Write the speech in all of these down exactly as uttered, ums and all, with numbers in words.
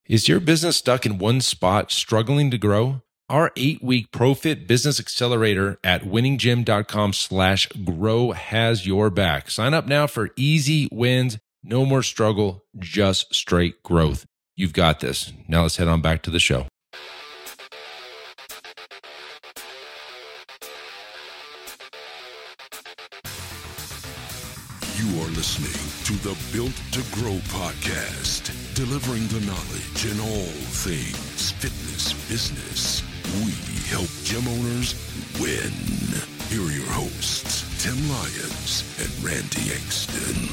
Is your business stuck in one spot, struggling to grow? Our eight-week ProFit Business Accelerator at winninggym.com slash grow has your back. Sign up now for easy wins, no more struggle, just straight growth. You've got this. Now let's head on back to the show. You are listening to the Built to Grow podcast, delivering the knowledge in all things fitness business. We help gym owners win. Here are your hosts, Tim Lyons and Randy Engston.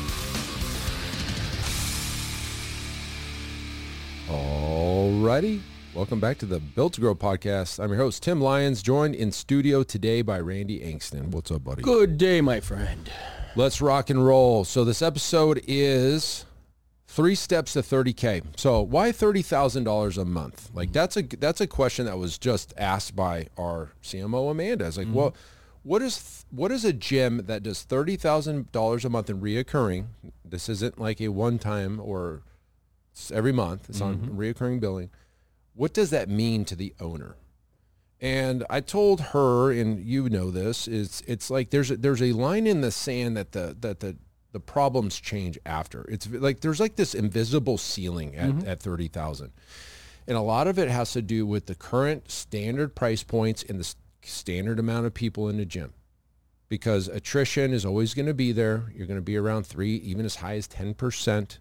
Alrighty, welcome back to the Built to Grow podcast. I'm your host, Tim Lyons, joined in studio today by Randy Engston. What's up, buddy? Good day, my friend. Let's rock and roll. So this episode is three steps to thirty K. So why thirty thousand dollars a month? Like that's a that's a question that was just asked by our C M O, Amanda. It's like, mm-hmm. well, what is what is a gym that does thirty thousand dollars a month in reoccurring? This isn't like a one-time or every month. It's mm-hmm. on reoccurring billing. What does that mean to the owner? And I told her, and you know this, is it's like there's a, there's a line in the sand that the that the the problems change after. It's like there's like this invisible ceiling at, mm-hmm. at thirty thousand. And a lot of it has to do with the current standard price points and the standard amount of people in the gym. Because attrition is always going to be there. You're going to be around three, even as high as ten percent.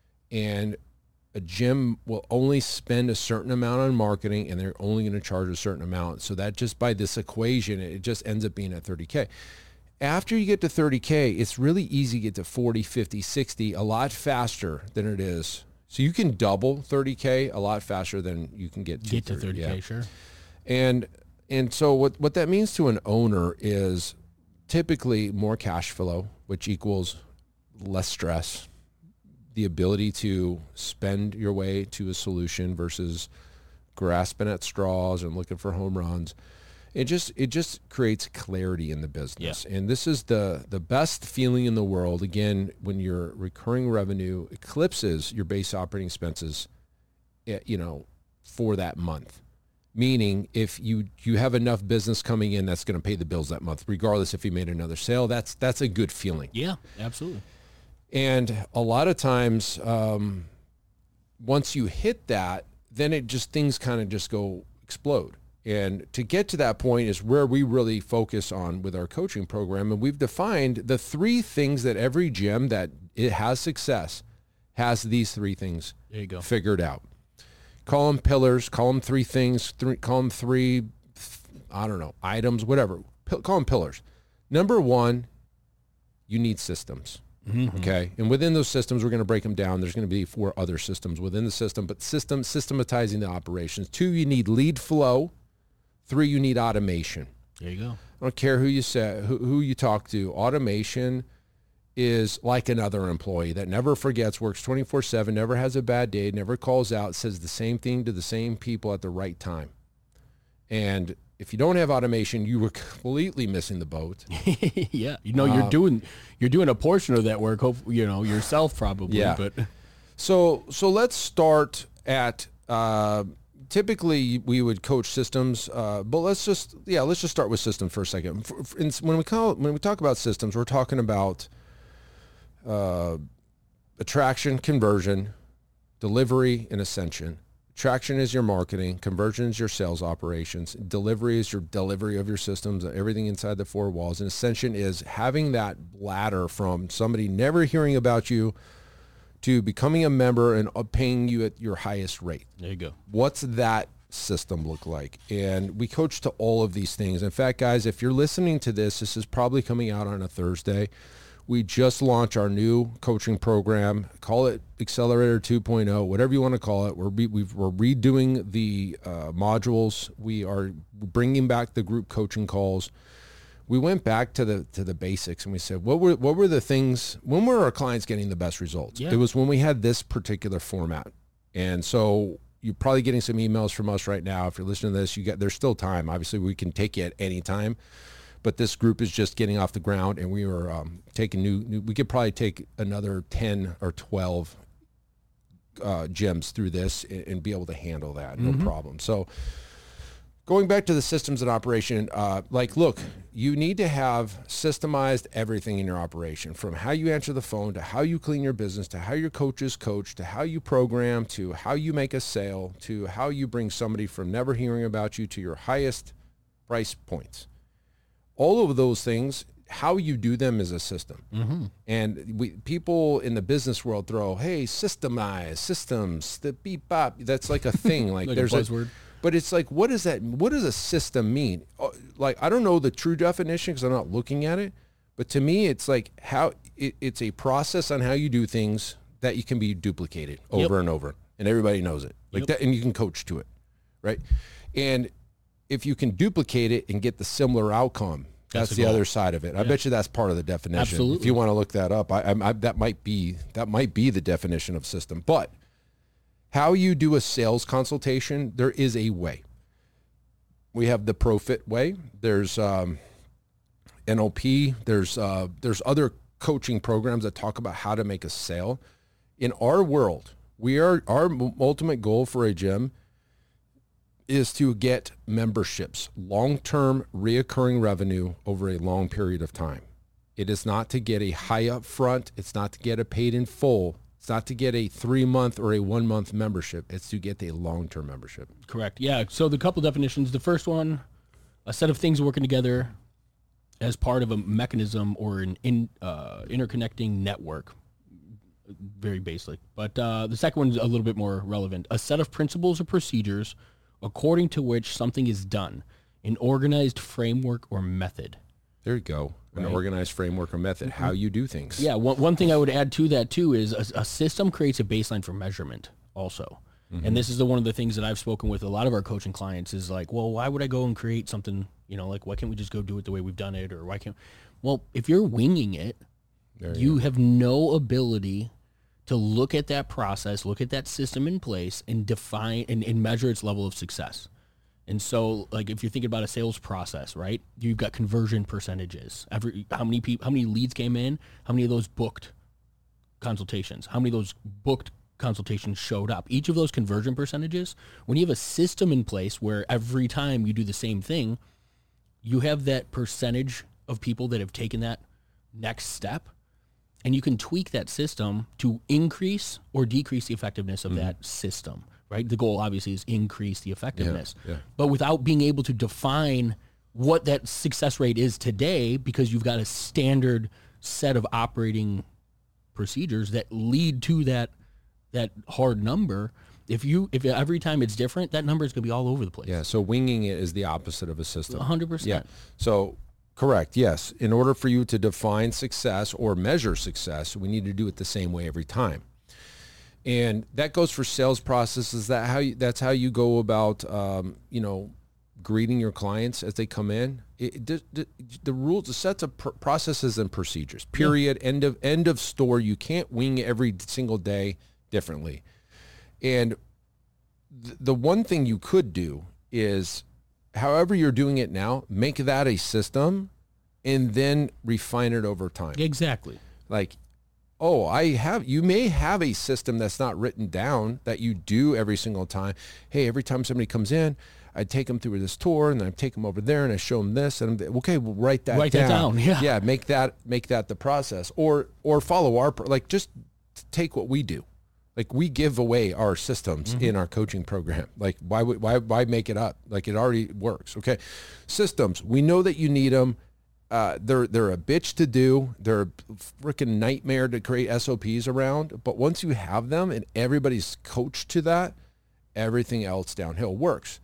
And a gym will only spend a certain amount on marketing, and they're only going to charge a certain amount. So that just by this equation, it just ends up being at thirty K. After you get to thirty K, it's really easy to get to forty, fifty, sixty a lot faster than it is. So you can double thirty K a lot faster than you can get to get thirty, to thirty K, yeah. sure. And and so what, what that means to an owner is typically more cash flow, which equals less stress, the ability to spend your way to a solution versus grasping at straws and looking for home runs. It just it just creates clarity in the business. Yeah. And this is the the best feeling in the world, again, when your recurring revenue eclipses your base operating expenses, you know, for that month. Meaning if you you have enough business coming in that's going to pay the bills that month, regardless if you made another sale, that's that's a good feeling. Yeah, absolutely. And a lot of times, um, once you hit that, then it just, things kind of just go explode. And to get to that point is where we really focus on with our coaching program. And we've defined the three things that every gym that it has success has these three things there you go. figured out. Call them pillars, call them three things, three, call them three, I don't know, items, whatever. P- call them pillars. Number one, you need systems. Mm-hmm. Okay. And within those systems, we're going to break them down. There's going to be four other systems within the system, but system systematizing the operations. Two, you need lead flow. Three, you need automation. There you go. I don't care who you say, who, who you talk to. Automation is like another employee that never forgets, works twenty-four seven, never has a bad day, never calls out, says the same thing to the same people at the right time. And if you don't have automation, you were completely missing the boat. Yeah, you know, you're uh, doing you're doing a portion of that work, hope, you know, yourself probably. Yeah. But so so let's start at. Uh, typically, we would coach systems, uh, but let's just yeah, let's just start with systems for a second. For, for, when we call when we talk about systems, we're talking about uh, attraction, conversion, delivery, and ascension. Traction is your marketing, conversion is your sales operations, delivery is your delivery of your systems, everything inside the four walls, and ascension is having that ladder from somebody never hearing about you to becoming a member and paying you at your highest rate. There you go. What's that system look like? And we coach to all of these things. In fact, guys, if you're listening to this, this is probably coming out on a Thursday. We just launched our new coaching program. Call it Accelerator two point oh, whatever you want to call it. We're re- we've, we're redoing the uh, modules. We are bringing back the group coaching calls. We went back to the to the basics and we said, what were what were the things? When were our clients getting the best results? Yeah. It was when we had this particular format. And so you're probably getting some emails from us right now. If you're listening to this, you get there's still time. Obviously, we can take you at any time. But this group is just getting off the ground, and we were um, taking new, new. We could probably take another ten or twelve uh, gyms through this and, and be able to handle that. No mm-hmm. problem. So going back to the systems and operation, uh, like, look, you need to have systemized everything in your operation, from how you answer the phone to how you clean your business to how your coaches coach to how you program to how you make a sale to how you bring somebody from never hearing about you to your highest price points. All of those things, how you do them is a system. Mm-hmm. And we people in the business world throw, hey, systemize, systems, the beep bop. That's like a thing. Like, like there's a buzzword. But it's like, what does that, what does a system mean? Like, I don't know the true definition because I'm not looking at it. But to me, it's like how it, it's a process on how you do things that you can be duplicated over yep. and over. And everybody knows it. Like yep. that, and you can coach to it, right? And if you can duplicate it and get the similar outcome, that's, that's the goal. Other side of it. Yeah. I bet you that's part of the definition. Absolutely. If you want to look that up, I, I, I, that might be that might be the definition of system. But how you do a sales consultation, there is a way. We have the ProFit way. There's um, N L P. There's uh, there's other coaching programs that talk about how to make a sale. In our world, we are our ultimate goal for a gym is to get memberships, long-term reoccurring revenue over a long period of time. It is not to get a high up front. It's not to get a paid in full. It's not to get a three-month or a one-month membership. It's to get a long-term membership. Correct. Yeah. So the couple definitions. The first one, a set of things working together as part of a mechanism or an in, uh, interconnecting network. Very basic. But uh, the second one's a little bit more relevant. A set of principles or procedures according to which something is done, an organized framework or method. There you go. An right. organized framework or method, how you do things. Yeah, one, one thing I would add to that too is a, a system creates a baseline for measurement also. Mm-hmm. And this is the one of the things that I've spoken with a lot of our coaching clients is like, well, why would I go and create something, you know, like why can't we just go do it the way we've done it? Or why can't, well, if you're winging it, you, you have no ability to look at that process, look at that system in place and define and, and measure its level of success. And so, like, if you're thinking about a sales process, right, you've got conversion percentages. Every how many people, how many leads came in, how many of those booked consultations, how many of those booked consultations showed up. Each of those conversion percentages, when you have a system in place where every time you do the same thing, you have that percentage of people that have taken that next step. And you can tweak that system to increase or decrease the effectiveness of mm-hmm. that system, right? The goal obviously is increase the effectiveness, yeah, yeah. but without being able to define what that success rate is today, because you've got a standard set of operating procedures that lead to that that hard number. If you if every time it's different, that number is going to be all over the place. Yeah. So winging it is the opposite of a system. one hundred percent. Yeah. So. Correct. Yes. In order for you to define success or measure success, we need to do it the same way every time. And that goes for sales processes. That how you, that's how you go about, um, you know, greeting your clients as they come in. It, the, the, the rules, the sets of pr- processes and procedures. Period. Yeah. End of end of store. You can't wing every single day differently. And th- the one thing you could do is, however you're doing it now, make that a system and then refine it over time. Exactly. Like, oh, I have, you may have a system that's not written down that you do every single time. Hey, every time somebody comes in, I take them through this tour and then I take them over there and I show them this and I'm, okay, we'll write that write down. That down. Yeah. Yeah. Make that, make that the process or, or follow our, like just take what we do. Like we give away our systems mm-hmm. in our coaching program. Like why would why why make it up? Like it already works. Okay, systems. We know that you need them. Uh, they're they're a bitch to do. They're a freaking nightmare to create S O Ps around. But once you have them and everybody's coached to that, everything else downhill works.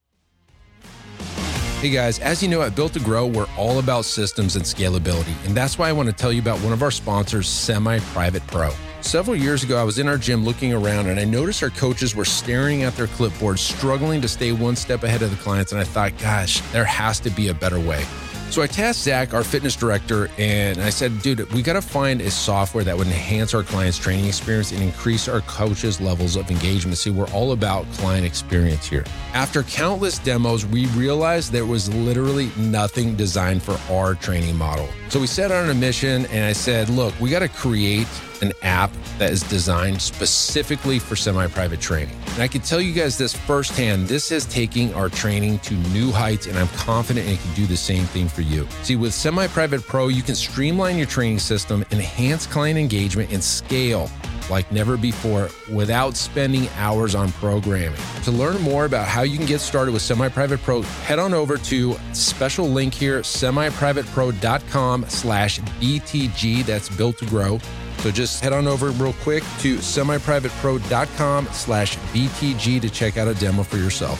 Hey guys, as you know, at Built to Grow, we're all about systems and scalability. And that's why I want to tell you about one of our sponsors, Semi-Private Pro. Several years ago, I was in our gym looking around and I noticed our coaches were staring at their clipboards, struggling to stay one step ahead of the clients. And I thought, gosh, there has to be a better way. So I tasked Zach, our fitness director, and I said, dude, we got to find a software that would enhance our clients' training experience and increase our coaches' levels of engagement. See, we're all about client experience here. After countless demos, we realized there was literally nothing designed for our training model. So we set out on a mission and I said, look, we got to create an app that is designed specifically for semi-private training. And I can tell you guys this firsthand, this is taking our training to new heights, and I'm confident it can do the same thing for you. See, with Semi-Private Pro, you can streamline your training system, enhance client engagement, and scale like never before without spending hours on programming. To learn more about how you can get started with Semi-Private Pro, head on over to special link here, semiprivatepro.com slash BTG. That's built to grow. So just head on over real quick to semiprivatepro.com slash BTG to check out a demo for yourself.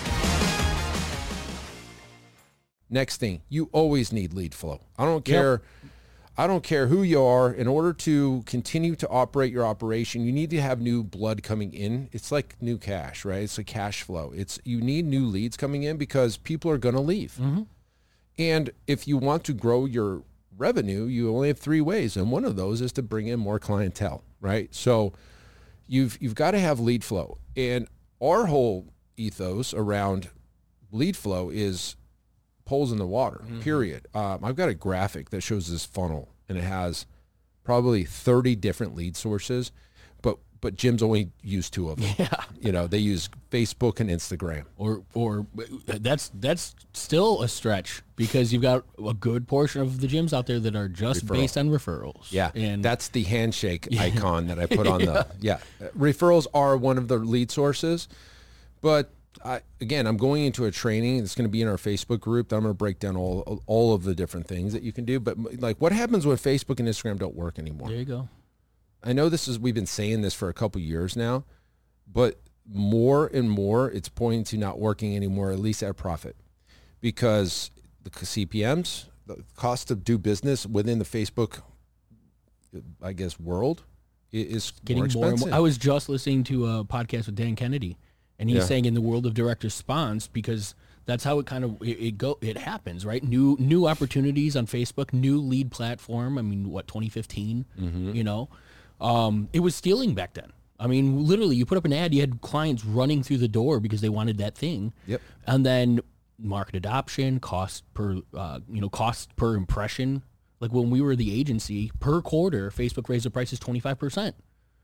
Next thing, you always need lead flow. I don't care. Yep. I don't care who you are. In order to continue to operate your operation, you need to have new blood coming in. It's like new cash, right? It's a cash flow. It's you need new leads coming in because people are going to leave. Mm-hmm. And if you want to grow your revenue, you only have three ways, and one of those is to bring in more clientele, right? So you've you've got to have lead flow. And our whole ethos around lead flow is poles in the water, mm-hmm. period. Um, I've got a graphic that shows this funnel, and it has probably thirty different lead sources, but but gyms only use two of them. Yeah. You know, they use Facebook and Instagram. Or or that's that's still a stretch because you've got a good portion of the gyms out there that are just Referral. based on referrals. Yeah, and that's the handshake yeah. icon that I put on yeah. the, yeah. Referrals are one of the lead sources, but I, again, I'm going into a training that's going to be in our Facebook group that I'm going to break down all all of the different things that you can do. But like, what happens when Facebook and Instagram don't work anymore? There you go. I know this is we've been saying this for a couple years now, but more and more it's pointing to not working anymore, at least at a profit, because the C P Ms, the cost to do business within the Facebook, I guess, world is getting more expensive. More and more. I was just listening to a podcast with Dan Kennedy. And he's yeah. saying in the world of direct response, because that's how it kind of it, it go it happens, right? New new opportunities on Facebook, new lead platform. I mean, what twenty fifteen? Mm-hmm. You know, um, it was stealing back then. I mean, literally, you put up an ad, you had clients running through the door because they wanted that thing. Yep. And then market adoption, cost per uh, you know cost per impression. Like when we were the agency, per quarter, Facebook raised the prices twenty-five percent.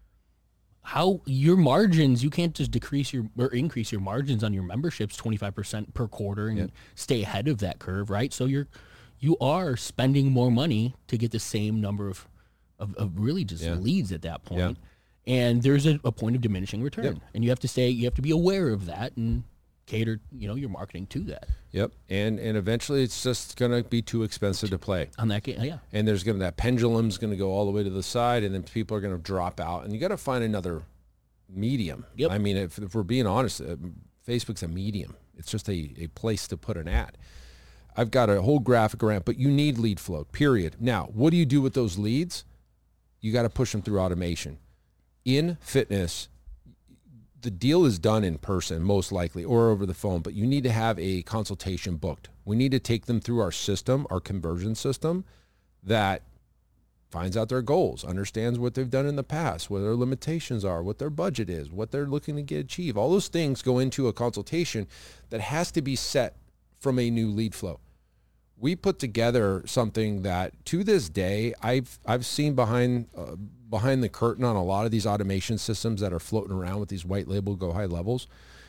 How your margins, you can't just decrease your or increase your margins on your memberships twenty-five percent per quarter and yep. stay ahead of that curve, right? So you're you are spending more money to get the same number of of, of really just yeah. leads at that point. Yeah. And there's a, a point of diminishing return. Yep. And you have to stay you have to be aware of that and cater, you know, your marketing to that. Yep. And and eventually it's just going to be too expensive to play. On that game, yeah. And there's going to that pendulum's going to go all the way to the side, and then people are going to drop out, and you got to find another medium. Yep. I mean, if, if we're being honest, uh, Facebook's a medium. It's just a, a place to put an ad. I've got a whole graphic around, but you need lead flow, period. Now, what do you do with those leads? You got to push them through automation. In fitness, the deal is done in person, most likely, or over the phone, but you need to have a consultation booked. We need to take them through our system, our conversion system, that finds out their goals, understands what they've done in the past, what their limitations are, what their budget is, what they're looking to get achieve. All those things go into a consultation that has to be set from a new lead flow. We put together something that, to this day, I've I've seen behind uh, behind the curtain on a lot of these automation systems that are floating around with these white label go high levels.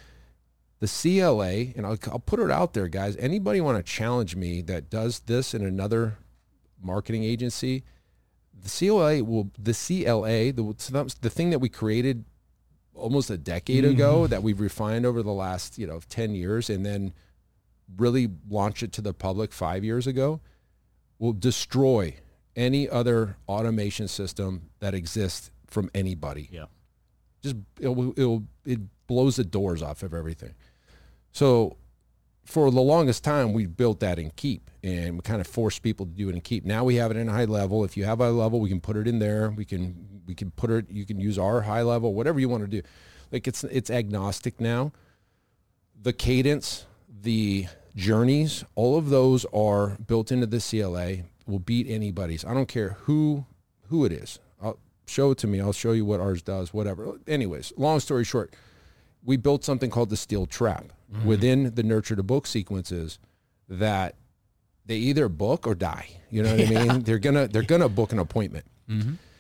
The C L A, and I'll, I'll put it out there, guys. Anybody want to challenge me that does this in another marketing agency? The C L A will the C L A the the thing that we created almost a decade mm-hmm. ago that we've refined over the last you know ten years, and then really launched it to the public five years ago, will destroy any other automation system that exists from anybody. Yeah, just it'll, it'll it blows the doors off of everything. So for the longest time, we built that in Keep, and we kind of forced people to do it in Keep. Now we have it in high level. If you have high level, we can put it in there. We can we can put it. You can use our high level, whatever you want to do. Like it's it's agnostic now. The cadence, the journeys, all of those are built into the C L A. Will beat anybody's. I don't care who who it is. I'll show it to me. I'll show you what ours does. Whatever. Anyways, long story short, we built something called the Steel Trap mm-hmm. within the Nurture to Book sequences that they either book or die. You know what yeah. I mean? They're gonna they're gonna book an appointment. Mm-hmm.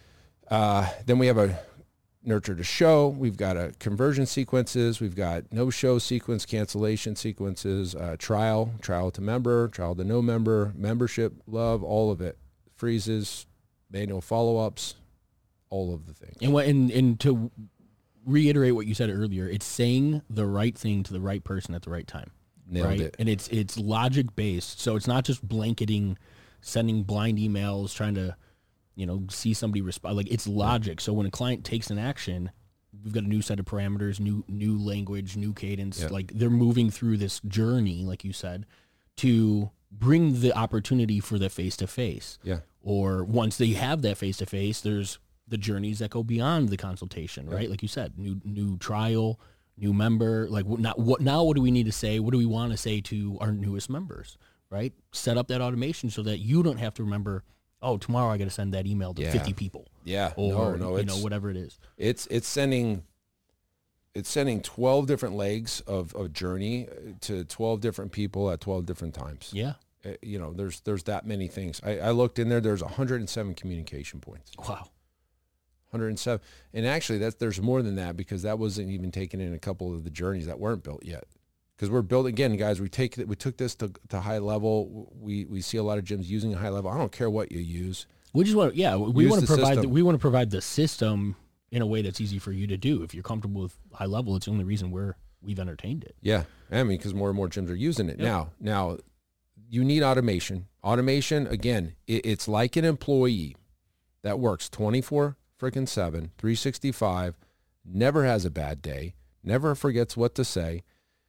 Uh, then we have a nurture to show. We've got a conversion sequences. We've got no show sequence, cancellation sequences, uh, trial, trial to member, trial to no member, membership, love, all of it. Freezes, manual follow-ups, all of the things. And what and, and to reiterate what you said earlier, it's saying the right thing to the right person at the right time. Nailed right? it. And it's it's logic based. So it's not just blanketing, sending blind emails, trying to, you know, see somebody respond. Like, it's logic. So when a client takes an action, we've got a new set of parameters, new new language, new cadence. Yeah. Like, they're moving through this journey, like you said, to bring the opportunity for the face to face. Yeah. Or once they have that face to face, there's the journeys that go beyond the consultation, right? Like you said, new new trial, new member. Like, what not what now? What do we need to say? What do we want to say to our newest members? Right? Set up that automation so that you don't have to remember, oh, tomorrow I got to send that email to Yeah. fifty people. Yeah. Or, no, no, you it's, know, whatever it is. It's it's sending it's sending twelve different legs of, of journey to twelve different people at twelve different times. Yeah. Uh, you know, there's there's that many things. I, I looked in there. There's one hundred seven communication points. Wow. one hundred seven, and actually, that's there's more than that because that wasn't even taken in a couple of the journeys that weren't built yet. Because we're building again, guys. We take we took this to, to high level. We we see a lot of gyms using a high level. I don't care what you use. We just want to, yeah, we Use want to the provide, the, system. we want to provide the system in a way that's easy for you to do. If you're comfortable with high level, it's the only reason we're, we've entertained it. Yeah, I mean, because more and more gyms are using it Yep. now. Now, you need automation. Automation again, it, it's like an employee that works twenty-four freaking seven, three sixty-five, never has a bad day, never forgets what to say,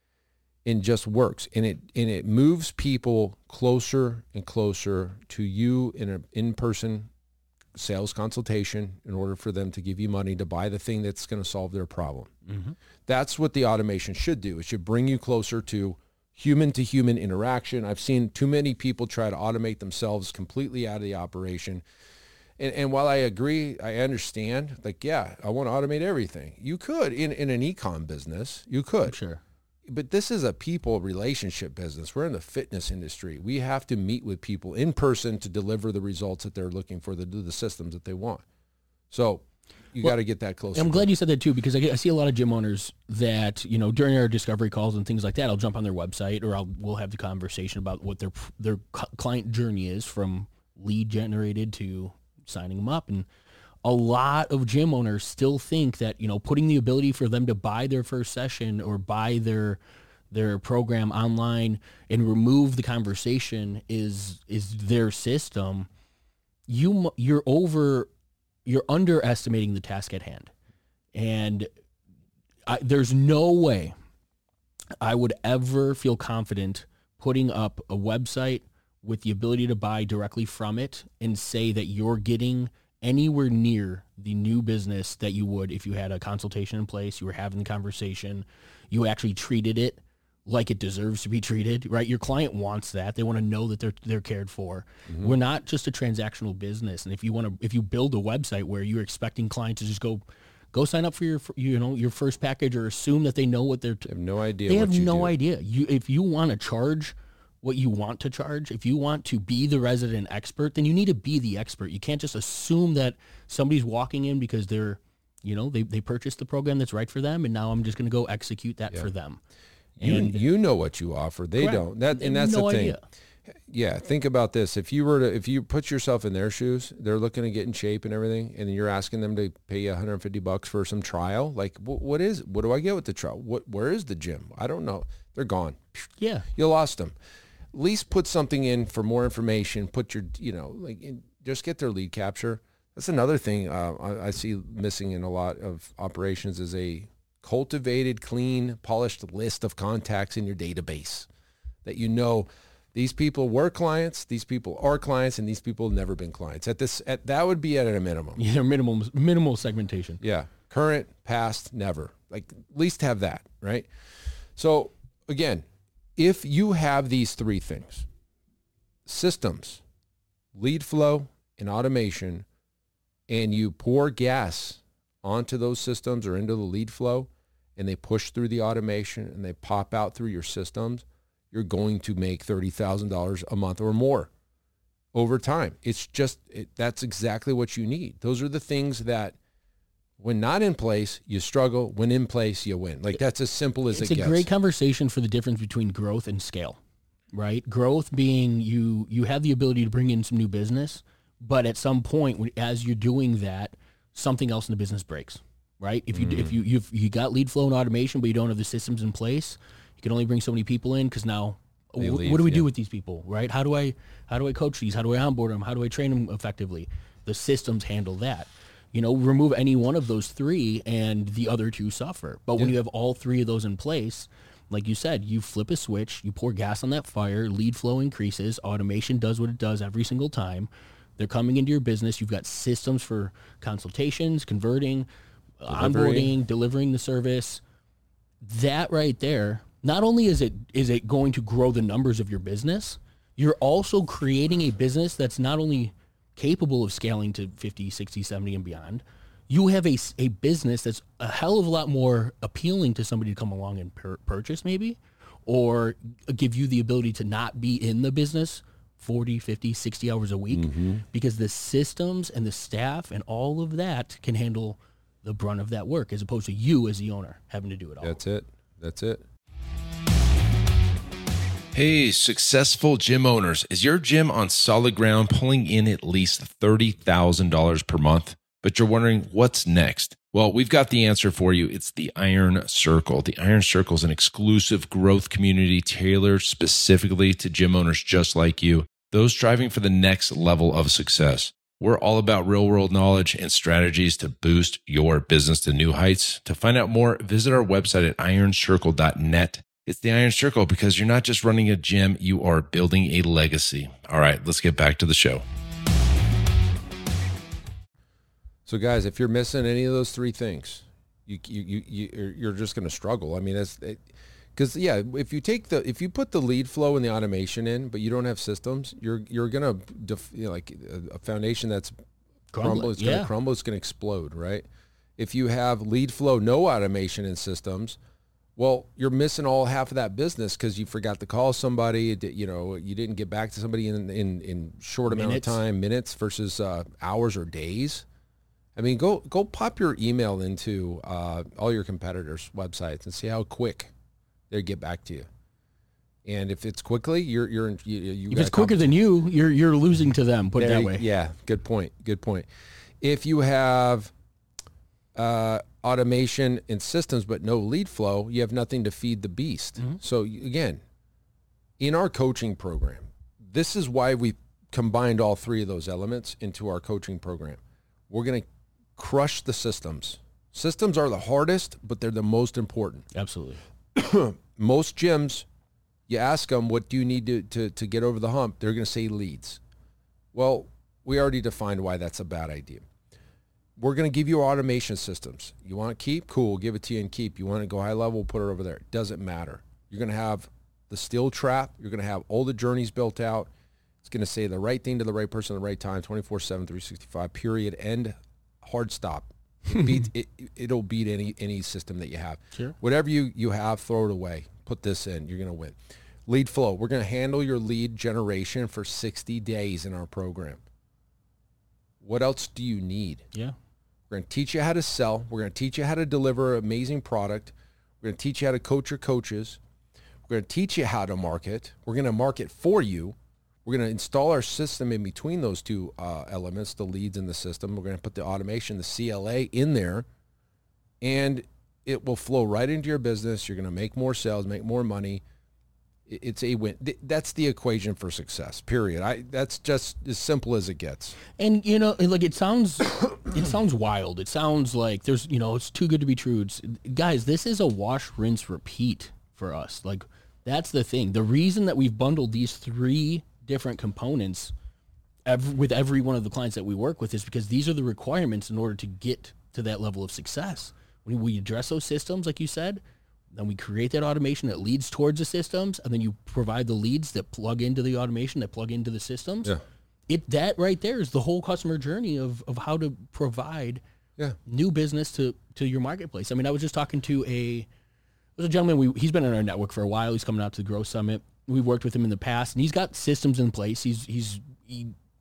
and just works. And it and it moves people closer and closer to you in an in-person sales consultation in order for them to give you money to buy the thing that's going to solve their problem. Mm-hmm. That's what the automation should do. It should bring you closer to human to human interaction. I've seen too many people try to automate themselves completely out of the operation. And, and while I agree, I understand, like, yeah, I want to automate everything. You could in, in an e-com business, you could. Sure. But this is a people relationship business. We're in the fitness industry. We have to meet with people in person to deliver the results that they're looking for, to do the systems that they want. So you Well, got to get that closer. I'm glad you said that too, because I, get, I see a lot of gym owners that, you know, during our discovery calls and things like that, I'll jump on their website or I'll, we'll have the conversation about what their, their client journey is from lead generated to signing them up. And a lot of gym owners still think that, you know, putting the ability for them to buy their first session or buy their their program online and remove the conversation is is their system. You you're over you're underestimating the task at hand. And I, there's no way I would ever feel confident putting up a website with the ability to buy directly from it and say that you're getting anywhere near the new business that you would if you had a consultation in place, you were having the conversation, you actually treated it like it deserves to be treated, right? Your client wants that. They want to know that they're they're cared for. Mm-hmm. We're not just a transactional business. And if you want to, if you build a website where you're expecting clients to just go, go sign up for your, you know, your first package or assume that they know what they're, t- They have no idea. they what have you no do. idea. You, if you want to charge what you want to charge, if you want to be the resident expert, then you need to be the expert. You can't just assume that somebody's walking in because they're, you know, they, they purchased the program that's right for them, and now I'm just going to go execute that Yeah. for them. You, And you know what you offer. They Correct. don't. That They and have that's no the thing. idea. Yeah, think about this. If you were to, if you put yourself in their shoes, they're looking to get in shape and everything, and you're asking them to pay you one hundred fifty bucks for some trial. Like, what, what is? What do I get with the trial? What? Where is the gym? I don't know. They're gone. Yeah. You lost them. At least put something in for more information. Put your, you know, like in, just get their lead capture. That's another thing uh, I, I see missing in a lot of operations is a cultivated, clean, polished list of contacts in your database that you know these people were clients, these people are clients, and these people have never been clients. At this, at that would be at a minimum. Yeah, minimal minimal segmentation. Yeah, current, past, never. Like at least have that, right? So again, if you have these three things, systems, lead flow, and automation, and you pour gas onto those systems or into the lead flow, and they push through the automation and they pop out through your systems, you're going to make thirty thousand dollars a month or more over time. It's just, it, that's exactly what you need. Those are the things that when not in place, you struggle. When in place, you win. Like that's as simple as it gets. It's a great conversation for the difference between growth and scale, right? Growth being you, you have the ability to bring in some new business, but at some point, as you're doing that, something else in the business breaks, right? If you mm. if you you've you got lead flow and automation, but you don't have the systems in place, you can only bring so many people in because now, w- leave, what do we yeah. do with these people, right? How do I how do I coach these? How do I onboard them? How do I train them effectively? The systems handle that. You know, remove any one of those three, and the other two suffer. But yeah. when you have all three of those in place, like you said, you flip a switch, you pour gas on that fire, lead flow increases, automation does what it does every single time. They're coming into your business. You've got systems for consultations, converting, Delivery. onboarding, delivering the service. That right there, not only is it is it going to grow the numbers of your business, you're also creating a business that's not only capable of scaling to fifty, sixty, seventy and beyond. You have a, a business that's a hell of a lot more appealing to somebody to come along and per- purchase maybe, or give you the ability to not be in the business forty, fifty, sixty hours a week mm-hmm. because the systems and the staff and all of that can handle the brunt of that work as opposed to you as the owner having to do it all. That's it. That's it. Hey, successful gym owners. Is your gym on solid ground pulling in at least thirty thousand dollars per month? But you're wondering what's next? Well, we've got the answer for you. It's the Iron Circle. The Iron Circle is an exclusive growth community tailored specifically to gym owners just like you, those striving for the next level of success. We're all about real-world knowledge and strategies to boost your business to new heights. To find out more, visit our website at iron circle dot net. It's the Iron Circle because you're not just running a gym, you are building a legacy. All right, let's get back to the show. So guys, if you're missing any of those three things, you you you, you you're just going to struggle. I mean, that's because it, yeah, if you take the if you put the lead flow and the automation in, but you don't have systems, you're you're going to def, you know, like a, a foundation that's crumble, it's going to yeah. crumble, it's going to explode, right? If you have lead flow, no automation and systems, well, you're missing all half of that business because you forgot to call somebody. You know, you didn't get back to somebody in in, in short amount minutes. of time, minutes versus uh, hours or days. I mean, go go pop your email into uh, all your competitors' websites and see how quick they get back to you. And if it's quickly, you're you're you. you if it's quicker than you, you're you're losing to them. Put it that way. Yeah, good point. Good point. If you have uh, automation and systems but no lead flow, you have nothing to feed the beast. Mm-hmm. So again, in our coaching program, this is why we combined all three of those elements into our coaching program. We're going to crush the systems. Systems are the hardest, but they're the most important. Absolutely. Most gyms, you ask them, what do you need to, to, to get over the hump? They're going to say leads. Well, we already defined why that's a bad idea. We're going to give you automation systems. You want to keep? Cool, give it to you and keep. You want to go high level, put it over there. It doesn't matter. You're going to have the steel trap. You're going to have all the journeys built out. It's going to say the right thing to the right person at the right time, twenty-four seven, three sixty-five, period, end, hard stop. It beats, it, it'll beat any any system that you have. Sure. Whatever you, you have, throw it away. Put this in. You're going to win. Lead flow. We're going to handle your lead generation for sixty days in our program. What else do you need? Yeah. We're going to teach you how to sell. We're going to teach you how to deliver an amazing product. We're going to teach you how to coach your coaches. We're going to teach you how to market. We're going to market for you. We're going to install our system in between those two uh, elements, the leads and the system. We're going to put the automation, the C L A in there, and it will flow right into your business. You're going to make more sales, make more money. It's a win. That's the equation for success, period. I, that's just as simple as it gets. And, you know, like it sounds, it sounds wild. It sounds like there's, you know, it's too good to be true. It's, guys, this is a wash, rinse, repeat for us. Like, that's the thing. The reason that we've bundled these three different components every, with every one of the clients that we work with is because these are the requirements in order to get to that level of success. When we address those systems, like you said, then we create that automation that leads towards the systems, and then you provide the leads that plug into the automation, that plug into the systems. Yeah. It that right there is the whole customer journey of, of how to provide yeah. new business to, to your marketplace. I mean, I was just talking to a, there's a gentleman, we, he's been in our network for a while. He's coming out to the Growth Summit. We've worked with him in the past, and he's got systems in place. He's he's he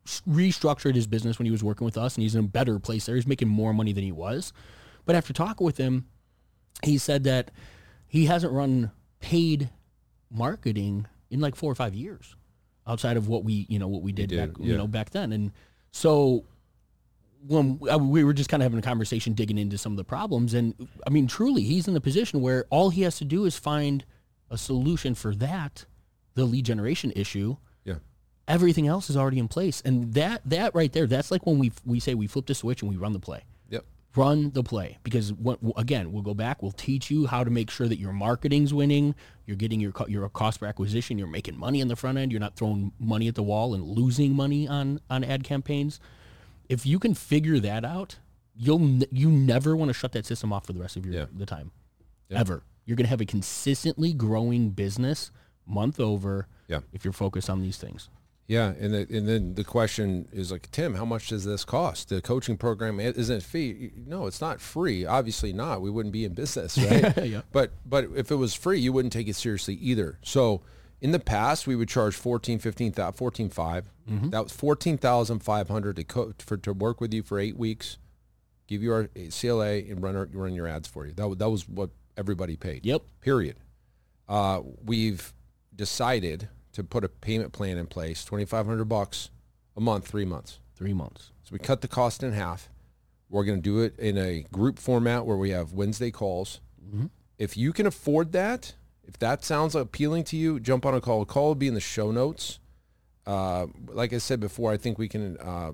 restructured his business when he was working with us, and he's in a better place there. He's making more money than he was. But after talking with him, he said that he hasn't run paid marketing in like four or five years outside of what we, you know, what we did, did, back, yeah. you know, back then. And so when we were just kind of having a conversation, digging into some of the problems, and I mean, truly, he's in the position where all he has to do is find a solution for that, the lead generation issue. Yeah. Everything else is already in place. And that, that right there, that's like when we, we say we flip the switch and we run the play. Yep. Run the play, because what, again, we'll go back. We'll teach you how to make sure that your marketing's winning. You're getting your your cost per acquisition. You're making money on the front end. You're not throwing money at the wall and losing money on on ad campaigns. If you can figure that out, you'll you never want to shut that system off for the rest of your Yeah. the time, Yeah. ever. You're going to have a consistently growing business month over. Yeah. If you're focused on these things. Yeah, and the, and then the question is like, Tim, how much does this cost? The coaching program isn't it free? No, it's not free. Obviously not. We wouldn't be in business, right? Yeah. But but if it was free, you wouldn't take it seriously either. So in the past, we would charge fourteen, fifteen, fourteen five. Mm-hmm. That was fourteen thousand five hundred to co- for to work with you for eight weeks, give you our C L A and run our, run your ads for you. That that was what everybody paid. Yep. Period. Uh, we've decided to put a payment plan in place, twenty-five hundred bucks a month, three months. Three months. So we cut the cost in half. We're going to do it in a group format where we have Wednesday calls. Mm-hmm. If you can afford that, if that sounds appealing to you, jump on a call. A call will be in the show notes. Uh, like I said before, I think we can uh,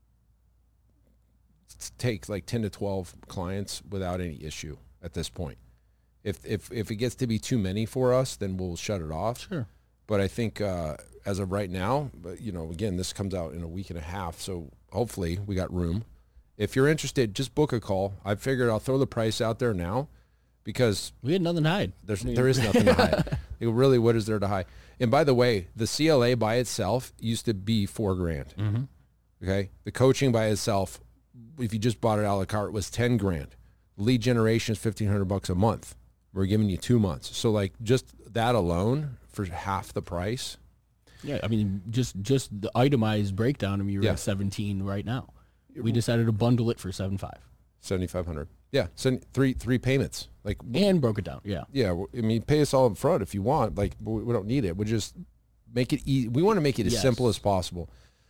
take like ten to twelve clients without any issue at this point. If if if it gets to be too many for us, then we'll shut it off. Sure. But I think uh, as of right now, but you know, again, this comes out in a week and a half, so hopefully we got room. If you're interested, just book a call. I figured I'll throw the price out there now because We had nothing to hide. there's there is nothing to hide. Like, really, what is there to hide? And by the way, the C L A by itself used to be four grand. Mm-hmm. Okay, the coaching by itself, if you just bought it a la carte, was ten grand. Lead generation is fifteen hundred bucks a month. We're giving you two months, so like just that alone for half the price. Yeah, I mean, just just the itemized breakdown. I mean, you're Yeah. at seventeen right now. We decided to bundle it for seven five seventy-five hundred. Yeah, send three three payments. Like, and broke it down. Yeah, yeah, I mean, pay us all up front if you want. Like, we we don't need it. We just make it easy. We want to make it as Yes. simple as possible.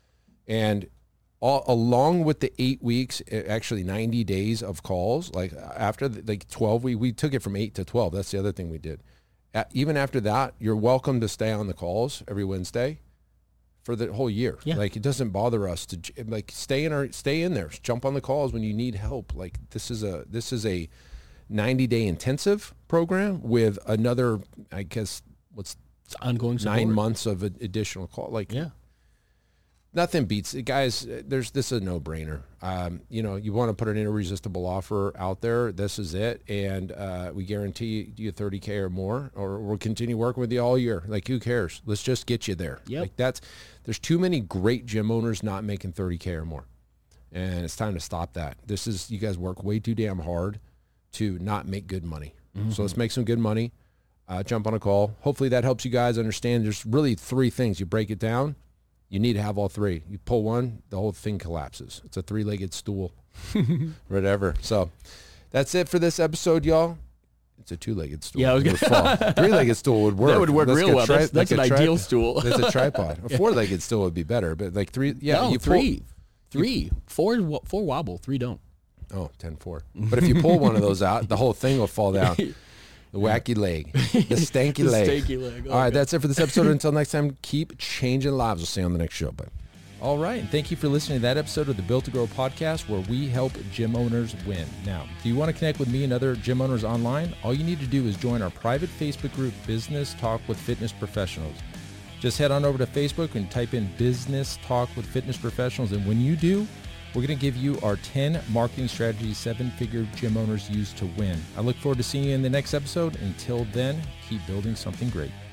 And all, along with the eight weeks, eh, actually ninety days of calls, like after the, like twelve, we, we took it from eight to twelve. That's the other thing we did. At, even after that, you're welcome to stay on the calls every Wednesday for the whole year. Yeah. Like, it doesn't bother us to j- like stay in our stay in there, jump on the calls when you need help. Like, this is a this is a ninety day intensive program with another, I guess, what's it's ongoing support. nine months of a- additional call. Like, Yeah, nothing beats it, guys. There's this is a no brainer. Um, you know, you want to put an irresistible offer out there. This is it, and uh, we guarantee you thirty K or more, or we'll continue working with you all year. Like, who cares? Let's just get you there. Yep. Like, that's there's too many great gym owners not making thirty K or more, and it's time to stop that. This is you guys work way too damn hard to not make good money. Mm-hmm. So let's make some good money. Uh, jump on a call. Hopefully that helps you guys understand. There's really three things. You break it down. You need to have all three. You pull one, the whole thing collapses. It's a three-legged stool, whatever. So that's it for this episode, y'all. It's a two-legged stool. Yeah, I was It would fall. Three-legged stool would work. that would work That's real like a well. tri- That's, that's like an a tri- ideal stool. That's a tripod. A four-legged stool would be better, but like three, yeah. no, you pull- three, three, four, wo- four wobble, three don't. Oh, ten four. But if you pull one of those out, the whole thing will fall down. The wacky leg. The stanky The leg. stanky leg. All right, Okay. that's it for this episode. Until next time, keep changing lives. We'll see you on the next show. Bye. All right, and thank you for listening to that episode of the Built to Grow podcast, where we help gym owners win. Now, do you want to connect with me and other gym owners online? All you need to do is join our private Facebook group, Business Talk with Fitness Professionals. Just head on over to Facebook and type in Business Talk with Fitness Professionals, and when you do, we're going to give you our ten marketing strategies seven-figure gym owners use to win. I look forward to seeing you in the next episode. Until then, keep building something great.